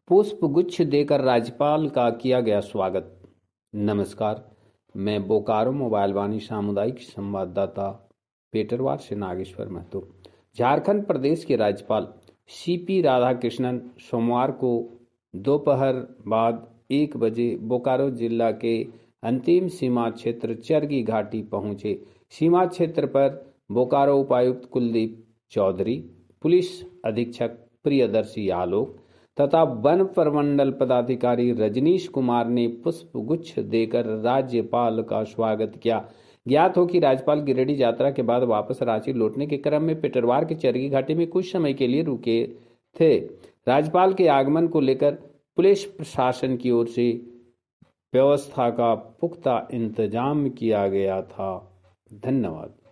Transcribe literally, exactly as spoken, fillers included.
पुष्पगुच्छ देकर राज्यपाल का किया गया स्वागत। नमस्कार, मैं बोकारो मोबाइल वाणी सामुदायिक संवाददाता पेटरवार से नागेश्वर महतो। झारखंड प्रदेश के राज्यपाल सीपी राधाकृष्णन सोमवार को दोपहर बाद एक बजे बोकारो जिला के अंतिम सीमा क्षेत्र चरगी घाटी पहुंचे। सीमा क्षेत्र पर बोकारो उपायुक्त कुलदीप चौधरी, पुलिस अधीक्षक प्रियदर्शी आलोक तथा वन प्रमंडल पदाधिकारी रजनीश कुमार ने पुष्पगुच्छ देकर राज्यपाल का स्वागत किया। ज्ञात हो कि राज्यपाल गिरिडीह यात्रा के बाद वापस रांची लौटने के क्रम में पेटरवार के चरगी घाटी में कुछ समय के लिए रुके थे। राज्यपाल के आगमन को लेकर पुलिस प्रशासन की ओर से व्यवस्था का पुख्ता इंतजाम किया गया था। धन्यवाद।